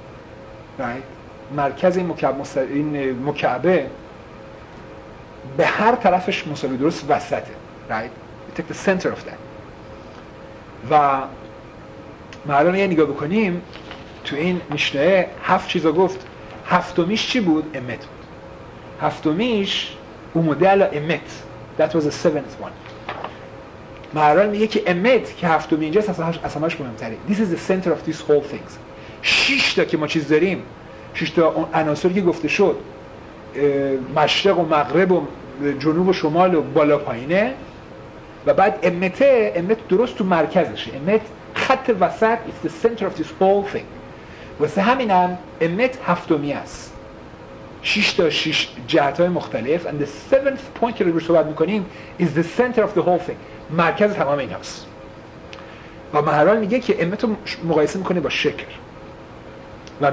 این مکعبه به هر طرفش مساوی درست وسطه right you take the center of that. و ما الان یه نگاه بکنیم تو این میشنه 7 چیزا گفت، 7میش چی بود؟ امت بود. 7میش اومده امت that was the 7th one. مهرال میگه که امت که 7می اینجاست اصلا مهمتره. This is the center of these whole things. 6 تا که ما چیز داریم، 6 تا عناصری که گفته شد، مشرق و مغرب و جنوب و شمال و بالا پایینه، و بعد امت درست تو مرکزشه. امت خط وسط is the center of this whole thing. واسه همینم امت 7می است، 6 تا 6 جهت‌های مختلف. and the 7th point که رو صحبت می‌کنیم is the center of the whole thing، مرکز تمام این هست. و مهرال میگه که امت رو مقایسه میکنه با شکر و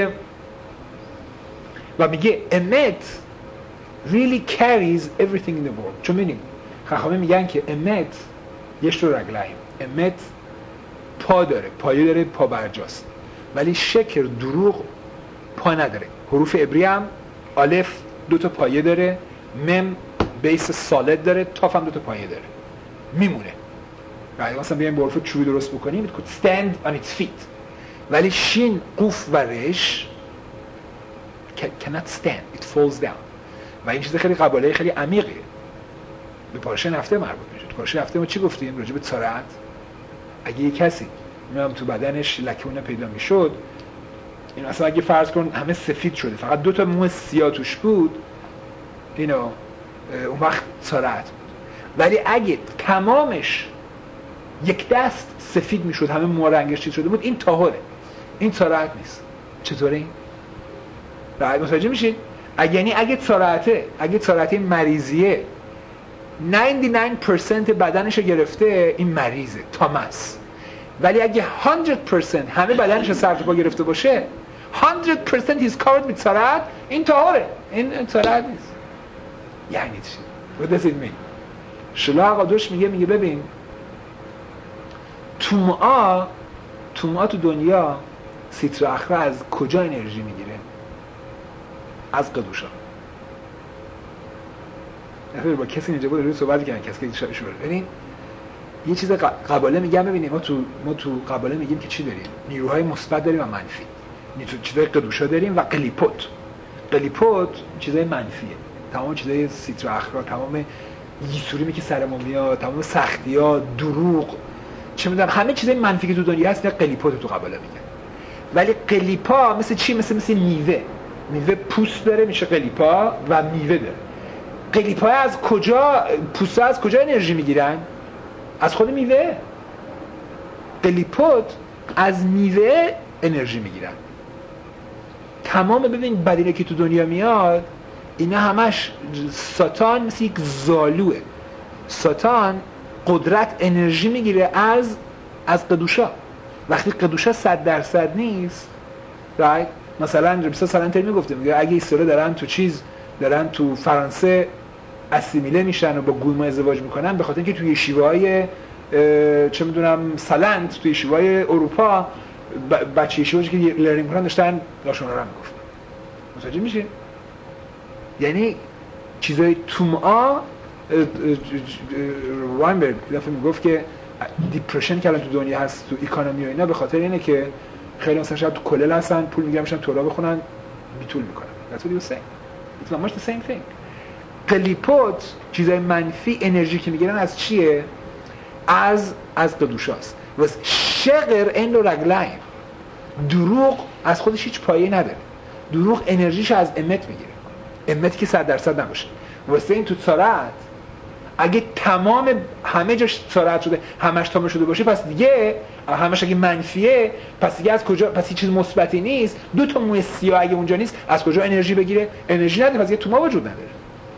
میگه امت really carries everything in the world. چون می‌بینیم خخامه میگن که امت یش رو رگلایم، امت پا داره، پایه داره، پا برجاست، ولی شکر دروغ پا نداره. حروف عبری هم الف 2 تا پایه داره، مم بیس سالد داره، تاف هم 2 تا پایه داره، میمونه. مثلا بیایم با حروف چوبی درست بکنیم it could stand on its feet، ولی شین، قوف و رش cannot stand, it falls down. و این چیز خیلی قباله خیلی عمیقه، به پارچه هفته مربوط میشه. تو پارچه هفته ما چی گفتیم راجع به سرعت؟ اگه یک کسی میام تو بدنش لکونه پیدا میشد، این مثلا اگه فرض کن همه سفید شده فقط 2 تا مو سیاه توش بود، اون وقت سرعت بود. ولی اگه تمامش یک دست سفید میشد، همه مو رنگش چیز شده بود، این تاهره، این سرعت نیست. چطوره این؟ متوجه میشین؟ اگه سرعت مریضیه 99% بدنشو گرفته، این مریضه، تامس. ولی اگه 100% همه بدنشو سر تا پا گرفته باشه، 100% he's covered with سرعت، این طاهره، این سرعت نیست. یعنی چی؟ What does it mean؟ شلاق قادوش میگه ببین تومعا تو دنیا سیتر اخره از کجا انرژی میگیره؟ از قدوشا. نفر با کسی اینجا بود روی صحبت کردن کسی که شروع ببین یه چیز قباله میگم ببینیم ما تو قباله میگیم که چی داریم؟ نیروهای مثبت داریم و منفی. چیزای قدوشا داریم و قلیپوت چیزای منفیه. تمام چیزای سیتر اخرا، تمام یسوریمی که سرمون میاد، تمام سختی‌ها، دروغ، چه میدونم همه چیزای منفی که تو دنیا هست قلیپوت تو قباله میگن. ولی قلیپا مثل چی؟ مثل میوه پوست داره میشه قلیپا و میوه داره. قلیپا از کجا پوست از کجا انرژی میگیرن؟ از خود میوه. قلیپوت از میوه انرژی میگیرن. تمام ببین بدینه که تو دنیا میاد اینا همش ساتان مثل یک زالوه. ساتان قدرت انرژی میگیره از قدوشا. وقتی قدوشا 100% نیست رایت مثلا ربسا سالنتر میگفته میگه اگه ایسرا دارن تو فرانسه اسیمیله میشن و با گویما ازدواج میکنن به خاطر اینکه توی شیوه‌های چه میدونم سالنت توی شیوه‌های اروپا بچه شیوه‌ای که لرنینگ میکنن داشتن لاشون رو میگفتن. متوجه میشین؟ یعنی چیزای تومعا واینبرگ دفعه میگفت که دیپرشن که الان تو دنیا هست تو اکانومی و اینا به خاطر اینه که خیلی مثلا شاید تو کلل هستن پول میگم میشن تورا بخونن بیتول میکنن. That's what he was saying. It's much the same thing. قلیپوت چیزای منفی انرژی که میگیرن از چیه؟ از قدوشاست. واسه شقر این رو رگلایم دروغ از خودش هیچ پایه‌ای نداره. دروغ انرژیش از امت میگیره. امتی که 100% نباشه. واسه این تو سرعت اگه تمام همه جاش سرعت شده همش تمام شده باشه پس دیگه همش اگه منفیه پس دیگه از کجا پس هیچ چیز مثبتی نیست. دو تا موی سیاه اگه اونجا نیست از کجا انرژی بگیره؟ انرژی نداره پس دیگه توما وجود نداره.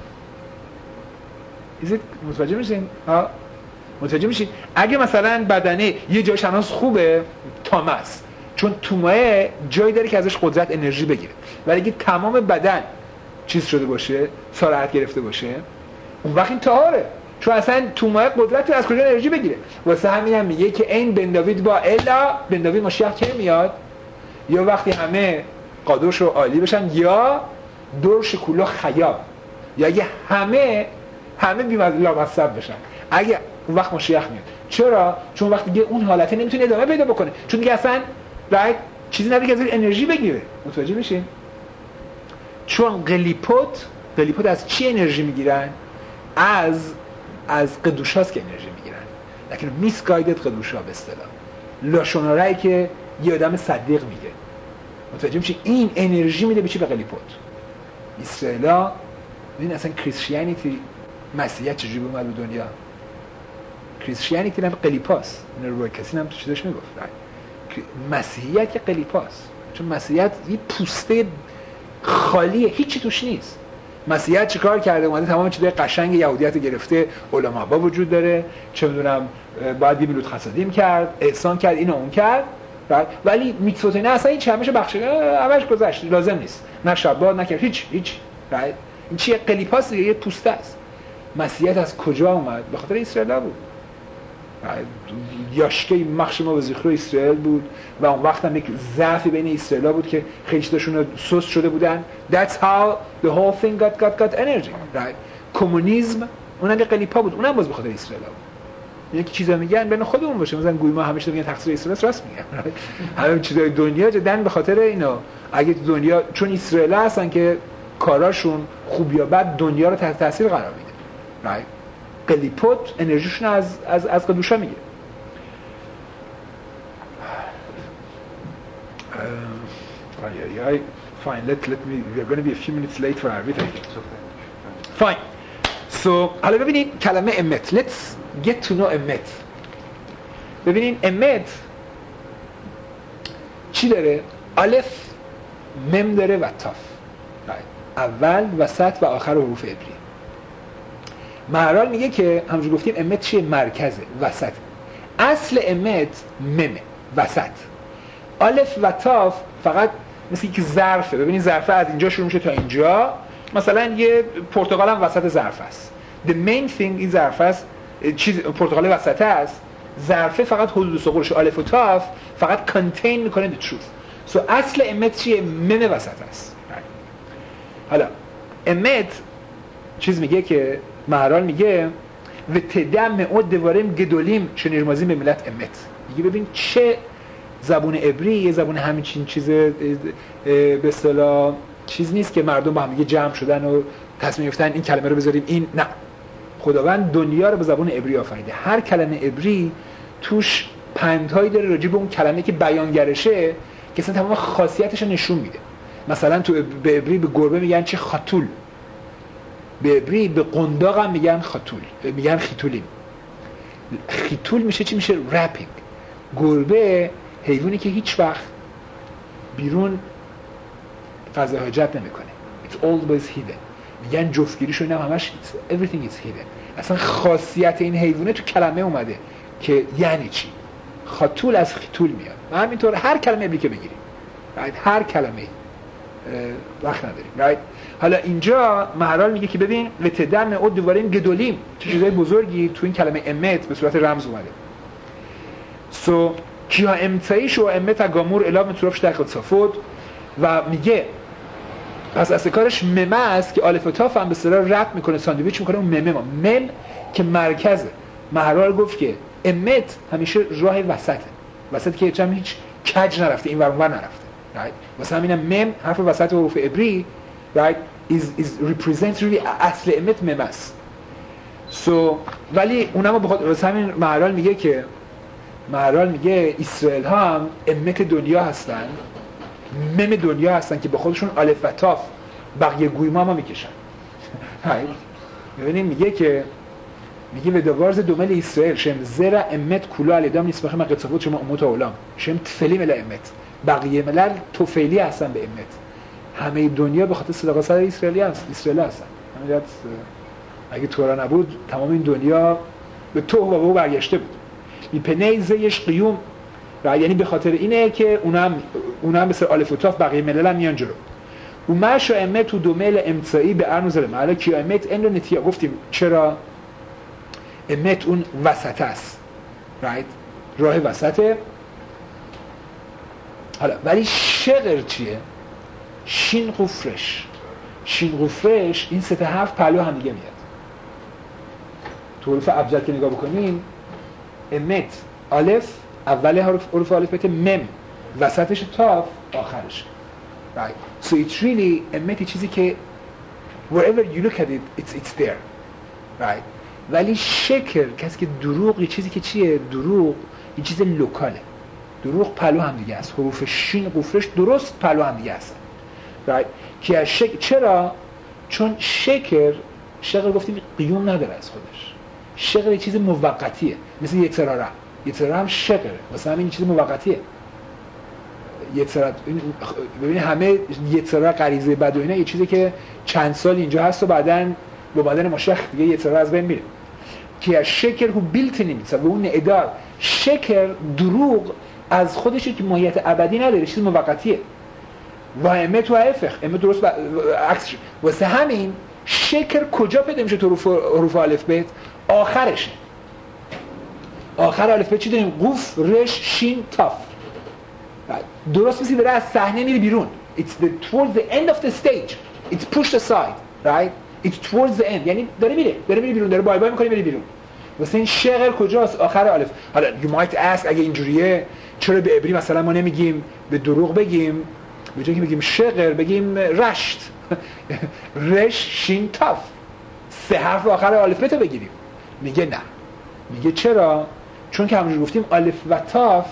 متوجه میشین؟ متوجه میشین؟ اگه مثلا بدنه یه جاش هنوز خوبه تامس چون توماه جایی داره که ازش قدرت انرژی بگیره. ولی اگه تمام بدن چیز شده باشه سرعت گرفته باشه اون وقت این طهاره چون اصلا توماه قدرت از کجا انرژی بگیره. واسه همین هم میگه که این بن داوید با الا بن داوید مشیخ کی میاد؟ یا وقتی همه قادوش و عالی بشن یا دور شکولا خیاب یا اگه همه بی‌مصب بشن اگه اون وقت مشیخ میاد. چرا؟ چون وقتی دیگه اون حالته نمیتونه ادامه پیدا بکنه چون دیگه اصلا چیزی نداره که از انرژی بگیره. متوجه میشین؟ چون قلیپوت از چی انرژی میگیرن؟ از قدوشاست که انرژی میگیرن. لیکن میس گایدد قدوشا به اصطلاح لاشونارایی که یه آدم صدیق میگه. متوجه میشین؟ این انرژی میده به چی؟ به قلیپوت. اسرائیلا ببین اصلا کریستیانیتی مسیحیت چجوری اومد به دنیا؟ کریستیانیتی هم قلیپاست. اینو روی کسی هم تو چیزش میگفت. مسیحیت که قلیپاست. چون مسیحیت یه پوسته خالیه هیچی توش نیست. مسیحیت چیکار کرده؟ اومده تمام چیزای قشنگ یهودیت رو گرفته. علما با وجود داره چه میدونم باید میلود خسادیم کرد احسان کرد اینو اون کرد ولی میتوت نه اصلا هیچ همش بخشیده همش گذشت لازم نیست نه شبات نکرد هیچ این چیه؟ قلیپاست یه پوسته است. مسیحیت از کجا اومد؟ به خاطر اسرائیل بود. یاشکه مخش ما به ذکر اسرائیل بود و اون وقت هم یک ضعفی بین اسرائیل بود که خیلی چیزاشون سوس شده بودن. That's how the whole thing got energy. کمونیسم اونم یه قلیپا بود اونم باز به خاطر اسرائیل بود. یک چیزا میگن بین خودمون باشه مثلا گویما همیشه میگن تقصیر اسرائیل راست میگن. همه چیزای دنیا جدا به خاطر اینا اگه دنیا چون اسرائیل هستن که کاراشون خوب یا بد دنیا رو تحت تاثیر قرار میده. قلیپوت انرژیشون از قدوشا میگیره. Fine, let me. We are going to be a few minutes late for everything. Fine. So, حالا ببینید کلمه امت. Let's get to know امت. ببینید امت چی داره؟ الف، مم داره و تاف. اول، وسط و آخر حروف عبری. مهرال میگه که همونجور گفتیم امت چیه؟ مرکزه، وسط. اصل امت ممه، وسط. الف و تاف فقط مثل یک ظرفه. ببینید ظرفه از اینجا شروع میشه تا اینجا. مثلا یه پرتقال هم وسط ظرف است. The main thing این ظرف است. چیز پرتقال وسط است. ظرفه فقط حدود ثقلش الف و تاف فقط contain میکنه the truth. اصل امت چیه؟ مم وسط است. حالا امت چیز میگه که مهران میگه و تدم او دواریم گدولیم شنیرمازیم به ملت امت. میگه ببین چه زبون عبری یه زبون همین چیز به اصطلاح چیز نیست که مردم با هم دیگه جمع شدن و تصمیم گرفتن این کلمه رو بذاریم این، نه، خداوند دنیا رو به زبون عبری آفریده. هر کلمه عبری توش پندهایی داره راجع به اون کلمه که بیانگرشه که اصلا تمام خاصیتش رو نشون میده. مثلا تو به عبری به گربه میگن چه خاتول، به عبری به قنداق هم میگن خاتول، میگن خیتولیم. خیتول میشه چی؟ میشه رپینگ. گربه حیوانی که هیچ وقت بیرون قضا حاجت نمیکنه. It's always hidden. میگن جفتگیریشو اینم همش everything is hidden. اصلا خاصیت این حیوانه تو کلمه اومده که یعنی چی. خاتول از خیتول میاد. و همینطور هر کلمه عبری که بگیریم، right؟ هر کلمه وقت نداریم، right؟ حالا اینجا مهرال میگه که ببین لتدم او دواریم گدولیم، چه چیزای بزرگی تو این کلمه امت به صورت رمز اومده. سو کیا امتایش و امت اگامور الا متروفش در صفود و میگه پس اصل کارش ممه است که الف و تاف هم به اصطلاح ربط میکنه، ساندویچ میکنه اون ممه ما. مم که مرکزه. مهرال گفت که امت همیشه راه وسط که چم هیچ کج نرفته، این ور اون ور نرفته، right؟ واسه همینم مم حرف وسط حروف عبری، right, is represents really اصل امت ممه است. ولی اونم واسه همین مهرال میگه اسرائیل ها هم امت دنیا هستن، مم دنیا هستن که به خودشون الف و تاف بقیه گویما ما میکشن. ببینید میگه به دوارز دومل اسرائیل شم زرع امت کلا الیدام نیست بخیم قصفوت شما امت اولام شم تفلیم الی امت. بقیه ملل توفیلی هستن به امت. همه دنیا به خاطر صداقت سر اسرائیل هستن. همین اگه تورا نبود تمام این دنیا به تو و او برگشته بود. میپنی زیش قیوم، یعنی به خاطر اینه که اونم مثل الف و تاف بقیه ملل هم میان جلو. و ماشا امت تو دومل امتایی به ارنوزل معلا کی امت ان رو نتیجه گفتیم چرا امت اون وسط است، راه وسطه. حالا ولی شقر چیه؟ شین قفرش این سه تا حرف پهلو هم دیگه میاد. تو حروف ابجد که نگاه بکنین امت الف اول حروف الفبet، مم وسطش، تاف آخرش، right? So it's really امت چیزی که wherever you look at it it's there, right? ولی شکر کسی که دروغ، چیزی که چیه؟ دروغ این چیز لوکاله. دروغ پهلو هم دیگه است. حروف شین قفرش درست پهلو هم دیگه هستن، right? که چرا؟ چون شکر گفتیم قیوم نداره از خودش. شکر یه چیز موقتیه، مثل یتراره هم شکره، واسه همین چیز موقتیه. ببینید همه یتراره غریزه بد و اینا یه چیزی که چند سال اینجا هست و بعدن با بدن مشخ دیگه یتراره از بین میره. که شکر هو بیلت نمیشه و اون ادار شکر دروغ از خودش که ماهیت ابدی نداره، چیز موقتیه. و امت و افخ امت درست عکسش. واسه همین شکر کجا پیدا میشه تو حروف الفبet؟ آخرشه. آخر الفبet چی داریم؟ قوف، رش، شین، تاف. درست مثل داره از صحنه میره بیرون. It's towards the end of the stage. It's pushed aside, right? It's towards the end. یعنی داره میره بیرون، داره بای بای میکنه میره بیرون. واسه این شعر کجاست؟ آخر الف. حالا you might ask اگه اینجوریه چرا به عبری مثلا ما نمیگیم به دروغ بگیم، به جای که بگیم شعر بگیم رشت، رش، شین، تاف، سه حرف آخر الفبet رو بگیریم؟ میگه نه. میگه چرا؟ چون که همونجور گفتیم الف و تاف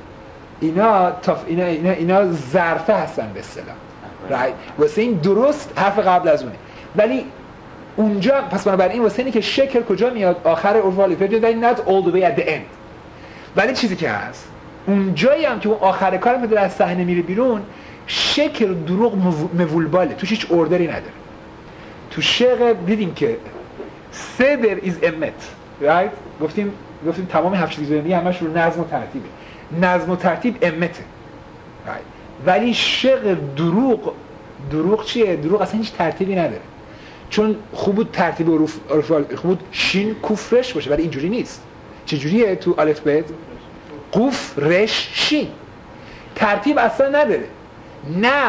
اینا ظرفه هستن به اصطلاح، right؟ واسه این درست حرف قبل از اونه. ولی اونجا پس بنابراین واسه اینه که شکر کجا میاد؟ آخر حروف الفبet، ولی not all the way at the end. ولی چیزی که هست اونجایی هم که اون آخر کار که از صحنه میره بیرون، شکر دروغ مولباله، توش هیچ اوردری نداره. تو شعر دیدیم که صدر is emmet، right؟ گفتیم تمام هفت چیزایی همش رو نظم و ترتیبه. نظم و ترتیب امته، ولی شعر دروغ چیه؟ دروغ اصلا هیچ ترتیبی نداره. چون خوب بود ترتیب حروف خوب بود شین کوفرش باشه، ولی اینجوری نیست. چجوریه تو الفبet؟ قوف، رش، شین. ترتیب اصلا نداره. نه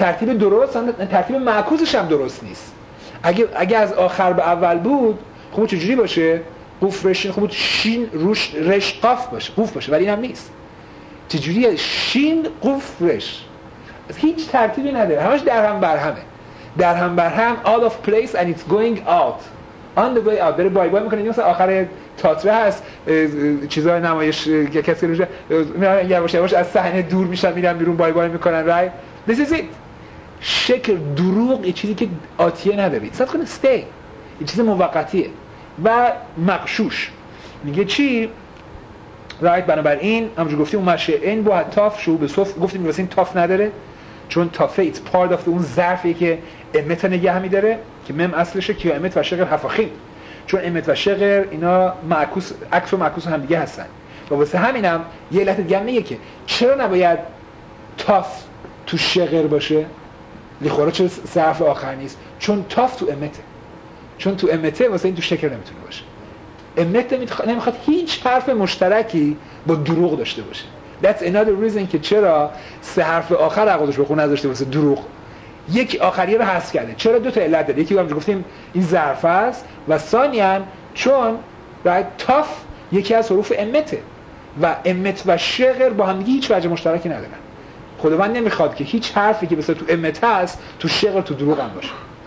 ترتیب درست، ترتیب معکوسش هم درست نیست. اگه از آخر به اول بود خب چجوری باشه؟ قوف رشین خب شین روش رش قاف باشه، قوف باشه، ولی اینم نیست. چجوریه؟ شین قوف رش، هیچ ترتیبی نداره، همش در هم بر همه، در هم بر هم، out of place and it's going out on the way out. داره بای بای میکنه. مثلا آخر تئاتر هست چیزای نمایش کسی روش یواش یواش از صحنه دور میشن میرن بیرون بای بای میکنن. right this is it. شکل دروغ یه چیزی که آتیه نداره، it's not gonna stay، یه چیز موقتیه و مغشوش. میگه چی؟ right بنابراین همونجور گفتیم اون مشه این با تاف شو به صف گفتیم واسه این تاف نداره چون تافه it's part of اون ظرفی که امت نگه می‌داره که مم اصلشه که امت و شغل حفاخیم، چون امت و شغل اینا معکوس عکس و معکوس هم دیگه هستن و واسه همینم یه علت دیگه میگه که چرا نباید تاف تو شغل باشه، لخوره چرا ظرف آخر نیست؟ چون تاف تو امته، چون تو امته واسه این تو شکل نمیتونه باشه. امت نمیخواد هیچ حرف مشترکی با دروغ داشته باشه. That's another reason که چرا سه حرف آخر عقدش رو خون نذاشته واسه دروغ. یک آخریه رو حذف کرده. چرا؟ دو تا علت داره. یکی هم گفتیم این ظرف است و ثانیاً چون تاف یکی از حروف امته و امت و شغل با هم دیگه هیچ وجه مشترکی ندارن. خداوند نمیخواد که هیچ حرفی که مثلا تو امت هست تو شغل تو دروغ هم باشه.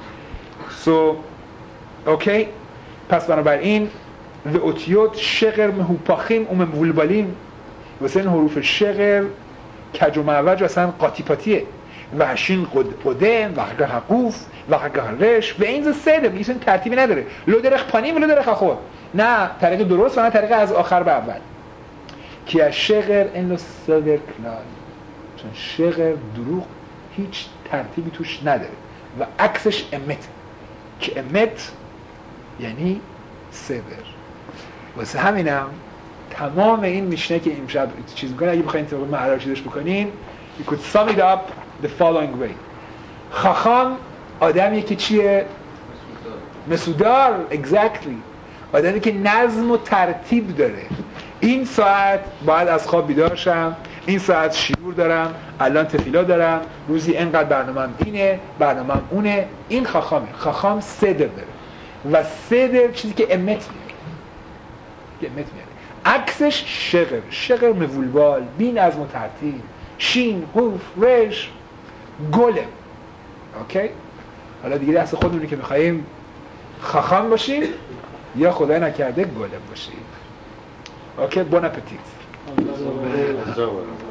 So اوکی، پس بنابراین و اوتیوت شغل مهوپاخیم و مولبالیم واسه این حروف شغل کج و معوج و اصلا قاطی پاتیه و هشین قدم و حقه حقوف و حقه رش و این سه میگه این ترتیبی نداره، لو درخ پانیم و لو درخ خود، نه طریق درست و نه طریق از آخر به اول که از شغل این لو سلر کلال، چون شغل دروغ هیچ ترتیبی توش نداره و عکسش امت که امت یعنی سبر. واسه همینم تمام این میشنه که امشب چیز میکنه اگه بخواین طبق معرار چیزش بکنین you could sum it up the following way. خاخام آدمیه که چیه؟ مسودار. exactly. آدمی که نظم و ترتیب داره. این ساعت باید از خواب بیدار شم، این ساعت شیور دارم، الان تفیلا دارم، روزی اینقدر برنامه‌ام اینه، برنامه‌ام اونه. این خاخامه. خاخام صدر داره و صدر چیزی که امت میاره، عکسش شغل، شغل مولبال، بی نظم و ترتیب، شین، حروف، رش، گلم. اوکی؟ حالا دیگه دست خودمونی که میخواییم خاخام باشیم یا خدای نکرده گلم باشیم. اوکی، بون اپتیت.